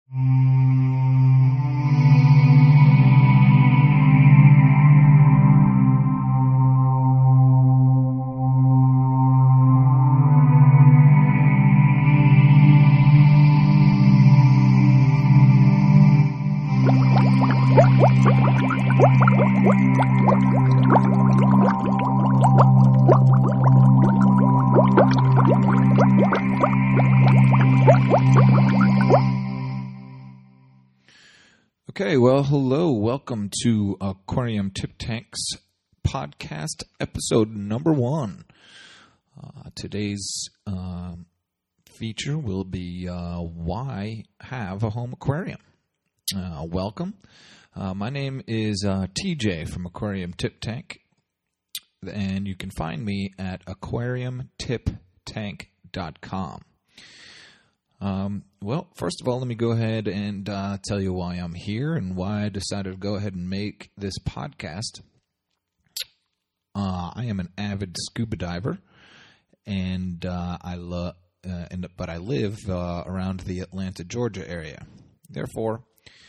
Okay, well, hello. Welcome to Aquarium Tip Tanks podcast, episode number 1. Today's feature will be why have a home aquarium. Welcome. My name is TJ from Aquarium Tip Tank, and you can find me at aquariumtiptank.com. Well, first of all, let me go ahead and tell you why I'm here and why I decided to go ahead and make this podcast. I am an avid scuba diver, and but I live around the Atlanta, Georgia area. Therefore,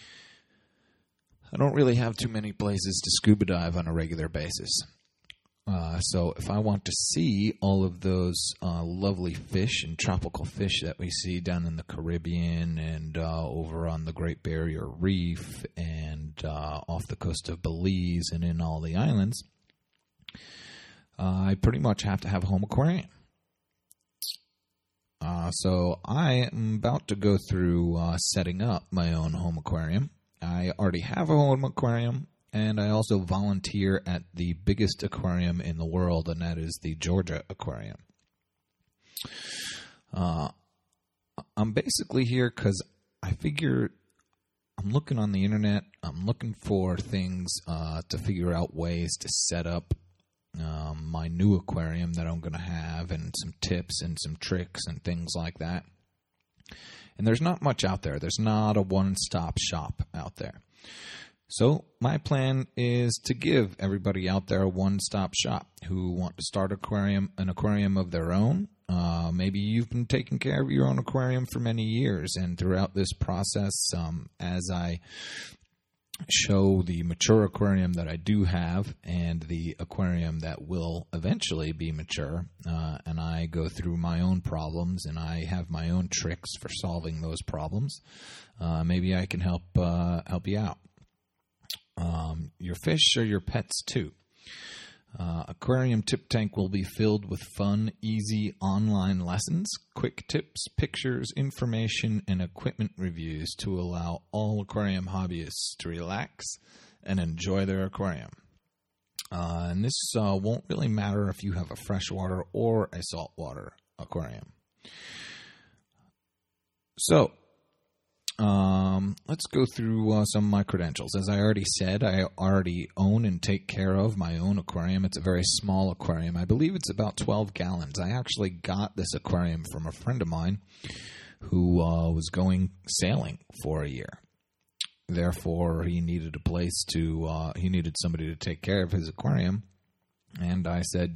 I don't really have too many places to scuba dive on a regular basis. So if I want to see all of those lovely fish and tropical fish that we see down in the Caribbean and over on the Great Barrier Reef and off the coast of Belize and in all the islands, I pretty much have to have a home aquarium. So I am about to go through setting up my own home aquarium. I already have a home aquarium. And I also volunteer at the biggest aquarium in the world, and that is the Georgia Aquarium. I'm basically here because I figure I'm looking on the internet. I'm looking for things to figure out ways to set up my new aquarium that I'm going to have, and some tips and some tricks and things like that. And there's not much out there. There's not a one-stop shop out there. So my plan is to give everybody out there a one-stop shop who want to start an aquarium of their own. Maybe you've been taking care of your own aquarium for many years, and throughout this process, as I show the mature aquarium that I do have and the aquarium that will eventually be mature, and I go through my own problems and I have my own tricks for solving those problems, maybe I can help you out. Your fish are your pets too. Aquarium Tip Tank will be filled with fun, easy online lessons, quick tips, pictures, information, and equipment reviews to allow all aquarium hobbyists to relax and enjoy their aquarium. And this won't really matter if you have a freshwater or a saltwater aquarium. So, let's go through some of my credentials. As I already said, I already own and take care of my own aquarium. It's a very small aquarium. I believe it's about 12 gallons. I actually got this aquarium from a friend of mine who was going sailing for a year. Therefore, he needed he needed somebody to take care of his aquarium. And I said,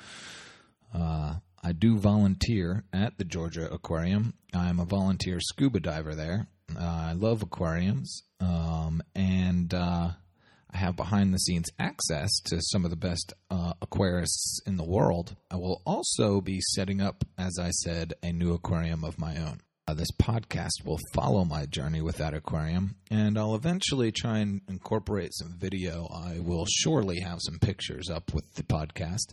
I do volunteer at the Georgia Aquarium. I'm a volunteer scuba diver there. I love aquariums, and I have behind-the-scenes access to some of the best aquarists in the world. I will also be setting up, as I said, a new aquarium of my own. This podcast will follow my journey with that aquarium, and I'll eventually try and incorporate some video. I will surely have some pictures up with the podcast.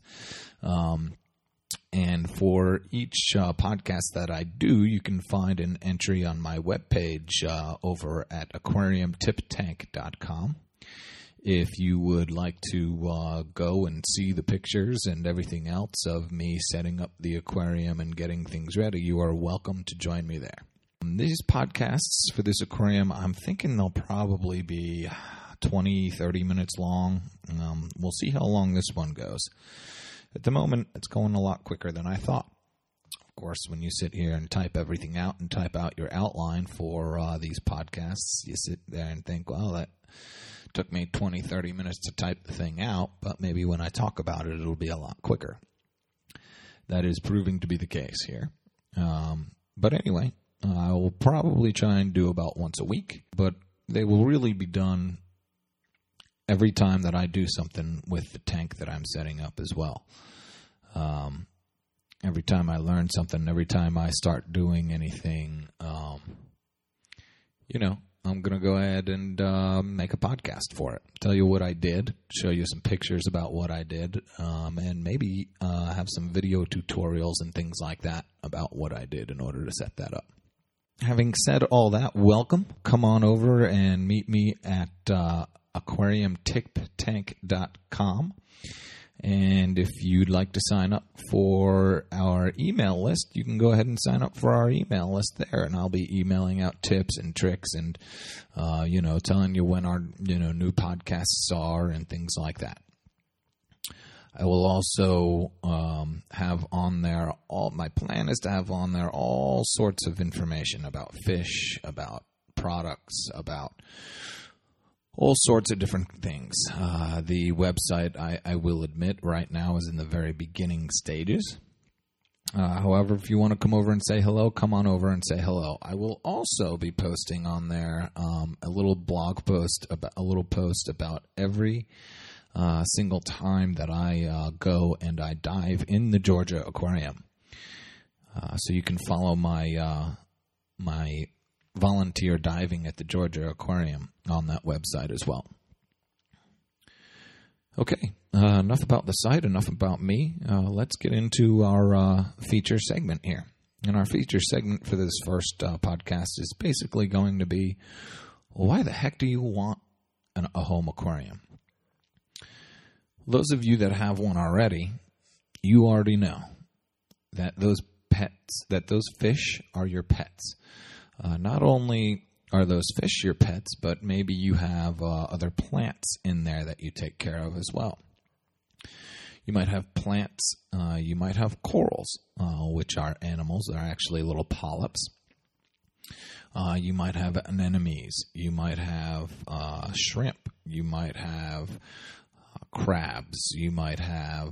And for each podcast that I do, you can find an entry on my webpage over at aquariumtiptank.com. If you would like to go and see the pictures and everything else of me setting up the aquarium and getting things ready, you are welcome to join me there. These podcasts for this aquarium, I'm thinking they'll probably be 20, 30 minutes long. We'll see how long this one goes. At the moment, it's going a lot quicker than I thought. Of course, when you sit here and type everything out and type out your outline for these podcasts, you sit there and think, well, that took me 20, 30 minutes to type the thing out, but maybe when I talk about it, it'll be a lot quicker. That is proving to be the case here. But anyway, I will probably try and do about once a week, but they will really be done every time that I do something with the tank that I'm setting up as well. Every time I learn something, every time I start doing anything, I'm going to go ahead and make a podcast for it. Tell you what I did, show you some pictures about what I did, and maybe have some video tutorials and things like that about what I did in order to set that up. Having said all that, welcome. Come on over and meet me at aquariumtiptank.com. And if you'd like to sign up for our email list, you can go ahead and sign up for our email list there. And I'll be emailing out tips and tricks and, telling you when our, new podcasts are and things like that. I will also have on there my plan is to have on there all sorts of information about fish, about products, about all sorts of different things. The website, I will admit, right now is in the very beginning stages. However, if you want to come over and say hello, come on over and say hello. I will also be posting on there a little blog post, about every single time that I go and I dive in the Georgia Aquarium. So you can follow my volunteer diving at the Georgia Aquarium on that website as well. Okay, enough about the site, enough about me. Let's get into our feature segment here. And our feature segment for this first podcast is basically going to be, why the heck do you want a home aquarium? Those of you that have one already, you already know that those fish are your pets. Not only are those fish your pets, but maybe you have other plants in there that you take care of as well. You might have plants, you might have corals, which are animals. They're actually little polyps. You might have anemones. You might have shrimp. You might have crabs. You might have,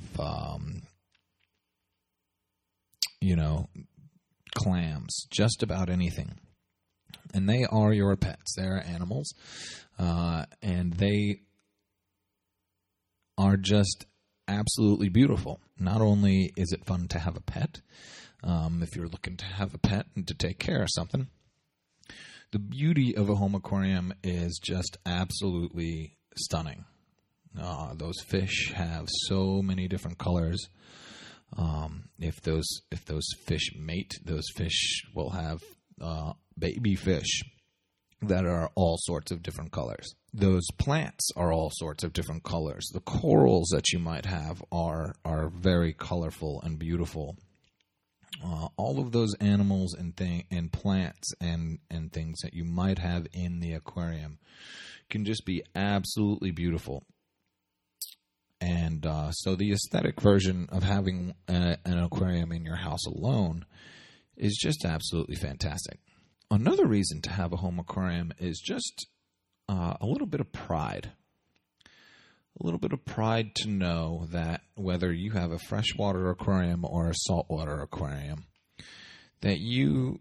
clams. Just about anything. And they are your pets. They are animals. And they are just absolutely beautiful. Not only is it fun to have a pet, if you're looking to have a pet and to take care of something, the beauty of a home aquarium is just absolutely stunning. Those fish have so many different colors. If those fish mate, those fish will have baby fish that are all sorts of different colors. Those plants are all sorts of different colors. The corals that you might have are very colorful and beautiful. All of those animals and plants and things that you might have in the aquarium can just be absolutely beautiful. And so the aesthetic version of having an aquarium in your house alone is just absolutely fantastic. Another reason to have a home aquarium is just a little bit of pride. A little bit of pride to know that whether you have a freshwater aquarium or a saltwater aquarium, that you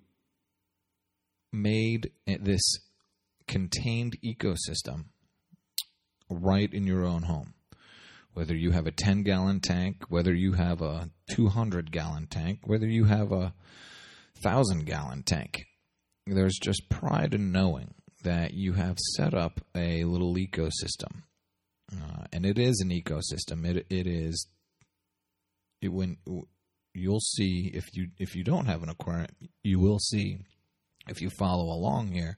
made this contained ecosystem right in your own home. Whether you have a 10-gallon tank, whether you have a 200-gallon tank, whether you have a 1,000-gallon tank, there's just pride in knowing that you have set up a little ecosystem. And it is an ecosystem. When you'll see, if you don't have an aquarium, you will see, if you follow along here,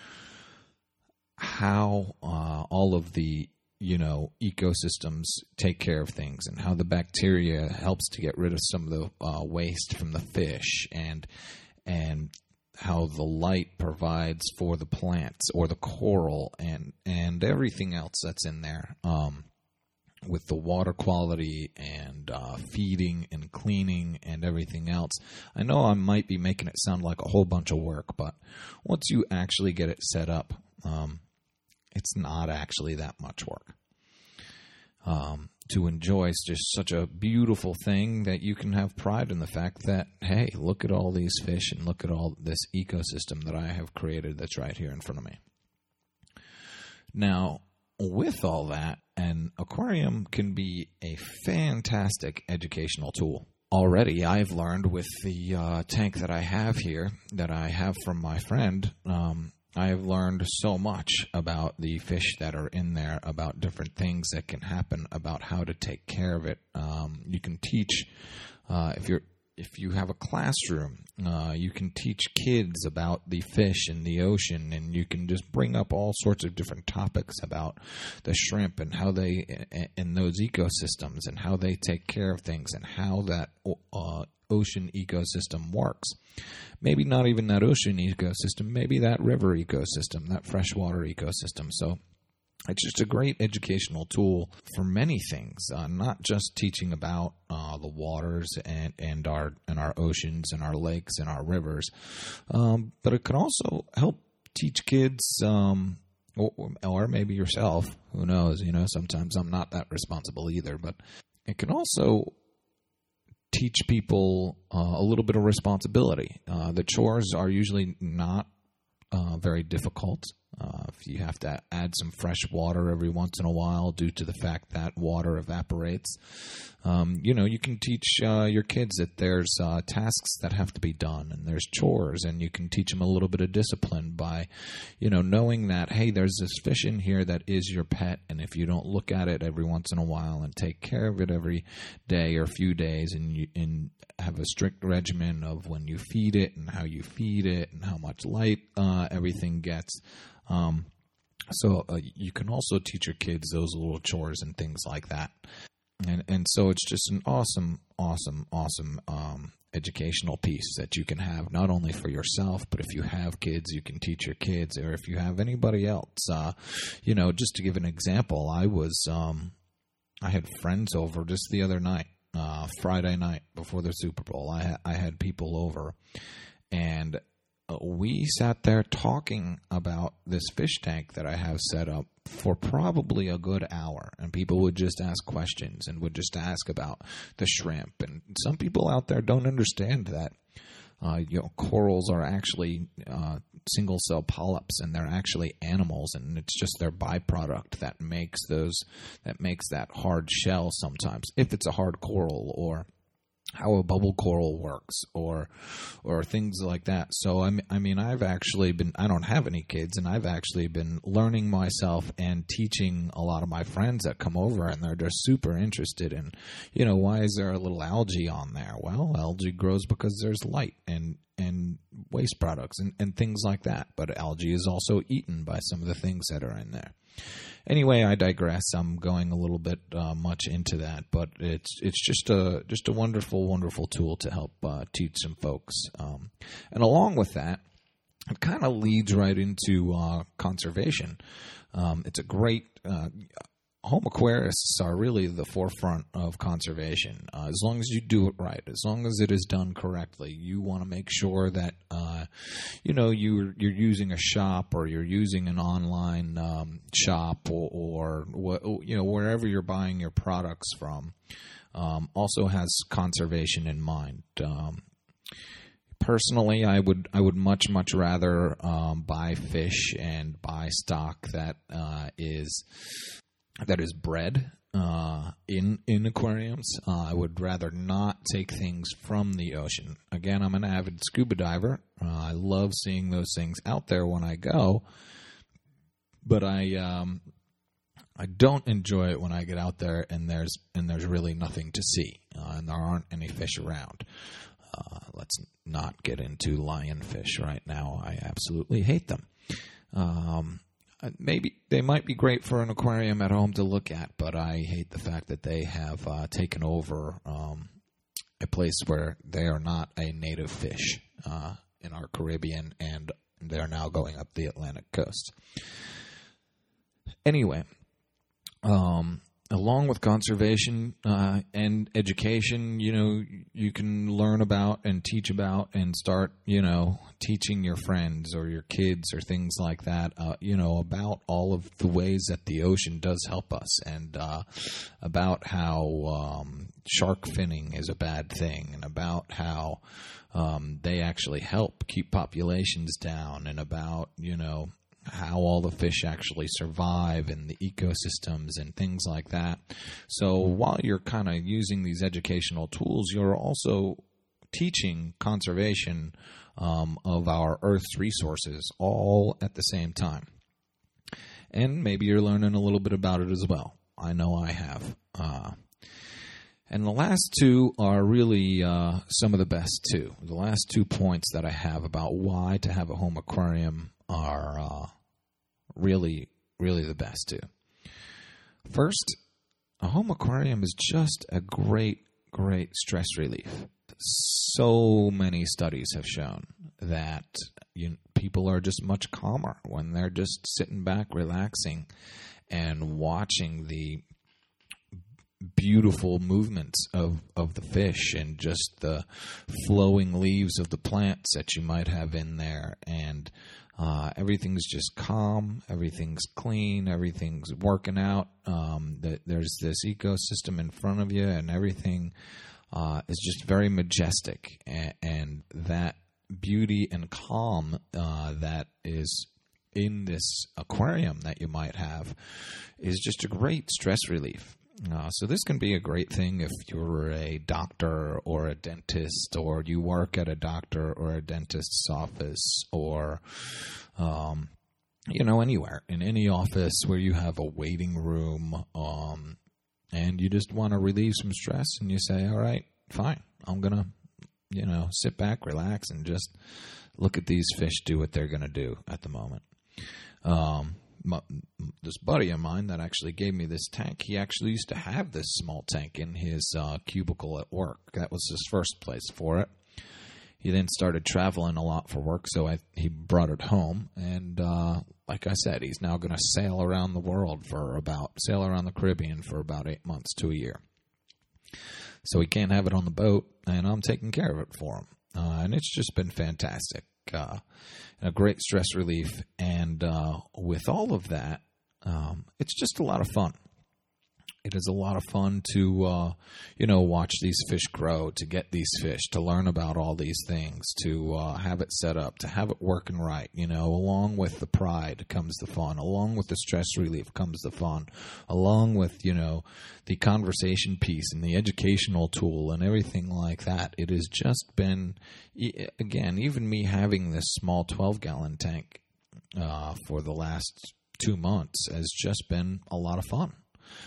how all of the ecosystems take care of things, and how the bacteria helps to get rid of some of the waste from the fish, and how the light provides for the plants or the coral and everything else that's in there, with the water quality and feeding and cleaning and everything else. I know I might be making it sound like a whole bunch of work, but once you actually get it set up, it's not actually that much work. to enjoy. It's just such a beautiful thing that you can have pride in the fact that, hey, look at all these fish and look at all this ecosystem that I have created that's right here in front of me. Now, with all that, an aquarium can be a fantastic educational tool. Already, I've learned with the tank that I have here, that I have from my friend, I have learned so much about the fish that are in there, about different things that can happen, about how to take care of it. You can teach, if you have a classroom, you can teach kids about the fish in the ocean, and you can just bring up all sorts of different topics about the shrimp and how they, in those ecosystems, and how they take care of things, and how that ocean ecosystem works. Maybe not even that ocean ecosystem, maybe that river ecosystem, that freshwater ecosystem. So it's just a great educational tool for many things, not just teaching about the waters and our oceans and our lakes and our rivers, but it can also help teach kids, or maybe yourself. Who knows? Sometimes I'm not that responsible either, but it can also teach people a little bit of responsibility. The chores are usually not very difficult. If you have to add some fresh water every once in a while due to the fact that water evaporates, you can teach your kids that there's tasks that have to be done, and there's chores, and you can teach them a little bit of discipline by, knowing that, hey, there's this fish in here that is your pet, and if you don't look at it every once in a while and take care of it every day or few days, and have a strict regimen of when you feed it and how you feed it and how much light everything gets. So you can also teach your kids those little chores and things like that. And so it's just an awesome educational piece that you can have, not only for yourself, but if you have kids, you can teach your kids, or if you have anybody else. Just to give an example, I had friends over just the other night, Friday night before the Super Bowl. I had people over, and we sat there talking about this fish tank that I have set up for probably a good hour, and people would just ask questions and would just ask about the shrimp. And some people out there don't understand that corals are actually single cell polyps, and they're actually animals, and it's just their byproduct that makes that hard shell sometimes, if it's a hard coral, or how a bubble coral works, or things like that. So I've actually been, I don't have any kids, and I've actually been learning myself and teaching a lot of my friends that come over, and they're just super interested in, why is there a little algae on there? Well, algae grows because there's light and waste products and things like that. But algae is also eaten by some of the things that are in there. Anyway, I digress. I'm going a little bit much into that, but it's just a wonderful, wonderful tool to help teach some folks. And along with that, it kind of leads right into conservation. It's a great home aquarists are really the forefront of conservation. As long as you do it right, as long as it is done correctly, you want to make sure that you're using a shop, or you're using an online shop, or wherever you're buying your products from, also has conservation in mind. Personally, I would much rather buy fish and buy stock that is bred in aquariums. I would rather not take things from the ocean. Again, I'm an avid scuba diver. I love seeing those things out there when I go, but I don't enjoy it when I get out there and there's really nothing to see, and there aren't any fish around. Let's not get into lionfish right now. I absolutely hate them. Maybe they might be great for an aquarium at home to look at, but I hate the fact that they have taken over a place where they are not a native fish in our Caribbean, and they're now going up the Atlantic coast. Anyway, along with conservation and education, you can learn about and teach about and start, teaching your friends or your kids or things like that, about all of the ways that the ocean does help us, and about how shark finning is a bad thing, and about how they actually help keep populations down, and about, how all the fish actually survive in the ecosystems and things like that. So while you're kind of using these educational tools, you're also teaching conservation of our Earth's resources all at the same time. And maybe you're learning a little bit about it as well. I know I have. And the last two are really some of the best too. The last 2 points that I have about why to have a home aquarium are really, really the best too. First, a home aquarium is just a great stress relief. So many studies have shown that people are just much calmer when they're just sitting back, relaxing, and watching the beautiful movements of the fish and just the flowing leaves of the plants that you might have in there. And everything's just calm, everything's clean, everything's working out. There's this ecosystem in front of you, and everything is just very majestic. And that beauty and calm that is in this aquarium that you might have is just a great stress relief. So this can be a great thing if you're a doctor or a dentist, or you work at a doctor or a dentist's office, or, anywhere, in any office where you have a waiting room, and you just want to relieve some stress, and you say, all right, fine, I'm going to, sit back, relax, and just look at these fish do what they're going to do at the moment. This buddy of mine that actually gave me this tank, he actually used to have this small tank in his cubicle at work. That was his first place for it. He then started traveling a lot for work, so he brought it home. And like I said, he's now going to sail around the Caribbean for about 8 months to a year. So he can't have it on the boat, and I'm taking care of it for him. And it's just been fantastic. A great stress relief, and with all of that, it's just a lot of fun. It is a lot of fun to, watch these fish grow, to get these fish, to learn about all these things, to have it set up, to have it working right. Along with the pride comes the fun. Along with the stress relief comes the fun. Along with, the conversation piece and the educational tool and everything like that. It has just been, again, even me having this small 12-gallon tank for the last 2 months has just been a lot of fun.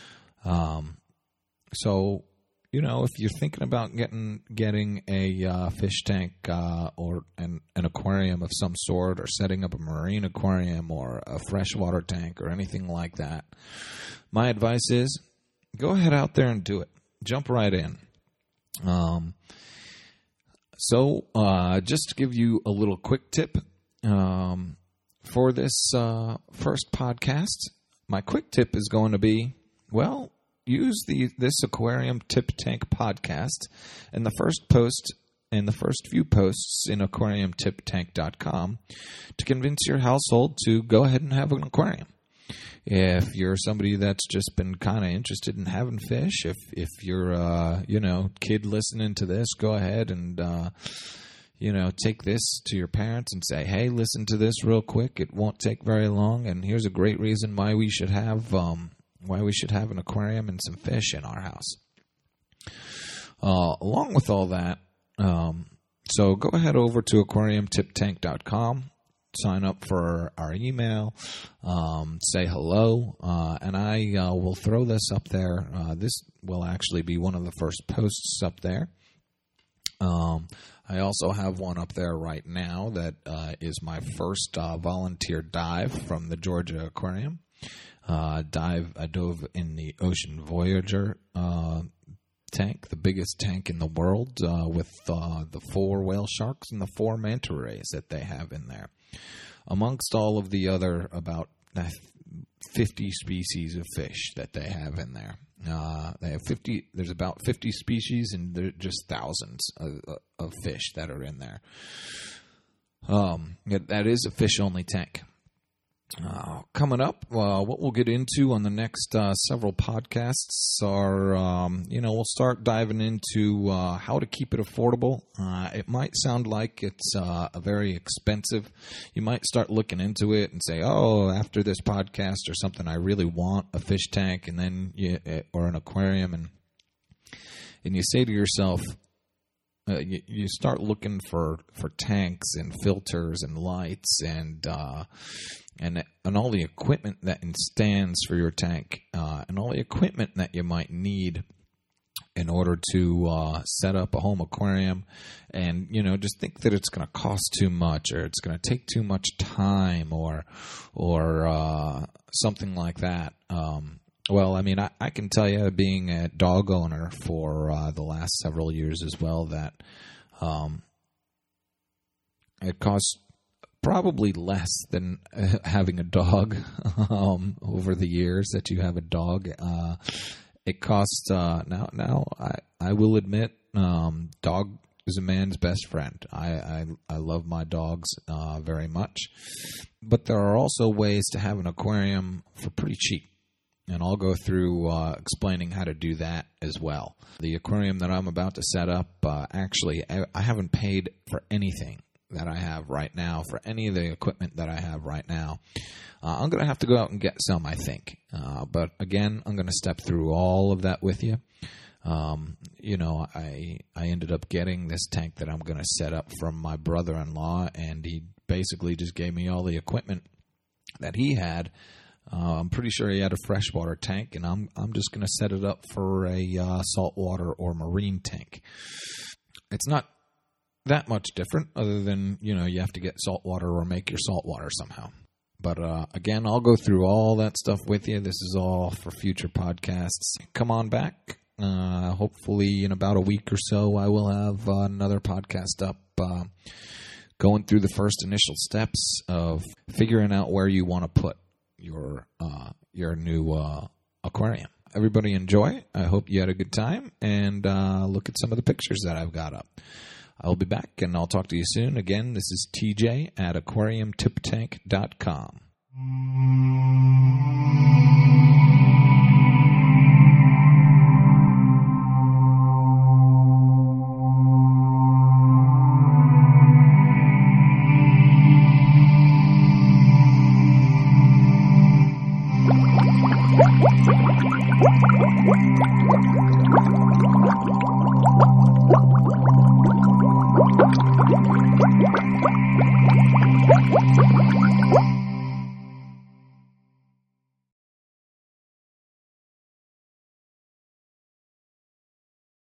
So, if you're thinking about getting a fish tank or an aquarium of some sort, or setting up a marine aquarium or a freshwater tank or anything like that, my advice is go ahead out there and do it. Jump right in. So just to give you a little quick tip for this first podcast, my quick tip is going to be, use this Aquarium Tip Tank podcast in the first post and the first few posts in aquariumtiptank.com to convince your household to go ahead and have an aquarium. If you're somebody that's just been kind of interested in having fish, if you're kid listening to this, go ahead and take this to your parents and say, hey, listen to this real quick. It won't take very long, and here's a great reason why we should have an aquarium and some fish in our house. Along with all that, so go ahead over to aquariumtiptank.com, sign up for our email, say hello, and I will throw this up there. This will actually be one of the first posts up there. I also have one up there right now that is my first volunteer dive from the Georgia Aquarium. I dove in the Ocean Voyager tank, the biggest tank in the world, with the 4 whale sharks and the 4 manta rays that they have in there. Amongst all of the other about 50 species of fish that they have in there. They have 50. There's about 50 species, and there are just thousands of fish that are in there. That is a fish-only tank. Coming up, what we'll get into on the next several podcasts are, we'll start diving into how to keep it affordable. It might sound like it's very expensive. You might start looking into it and say, oh, after this podcast or something, I really want a fish tank, and then or an aquarium, and you say to yourself, you start looking for tanks and filters and lights and all the equipment that stands for your tank, and all the equipment that you might need in order to set up a home aquarium, and just think that it's going to cost too much, or it's going to take too much time, or something like that. Well, I mean, I can tell you, being a dog owner for the last several years as well, that it costs probably less than having a dog over the years that you have a dog. It costs now. I will admit, dog is a man's best friend. I love my dogs very much, but there are also ways to have an aquarium for pretty cheap. And I'll go through explaining how to do that as well. The aquarium that I'm about to set up, actually, I haven't paid for anything that I have right now, for any of the equipment that I have right now. I'm going to have to go out and get some, I think. But again, I'm going to step through all of that with you. I ended up getting this tank that I'm going to set up from my brother-in-law, and he basically just gave me all the equipment that he had. I'm pretty sure he had a freshwater tank, and I'm just going to set it up for a saltwater or marine tank. It's not that much different, other than you have to get saltwater or make your saltwater somehow. But again, I'll go through all that stuff with you. This is all for future podcasts. Come on back. Hopefully, in about a week or so, I will have another podcast up, going through the first initial steps of figuring out where you want to put your new aquarium. Everybody enjoy. I hope you had a good time, and look at some of the pictures that I've got up. I'll be back, and I'll talk to you soon. Again, this is TJ at aquariumtiptank.com.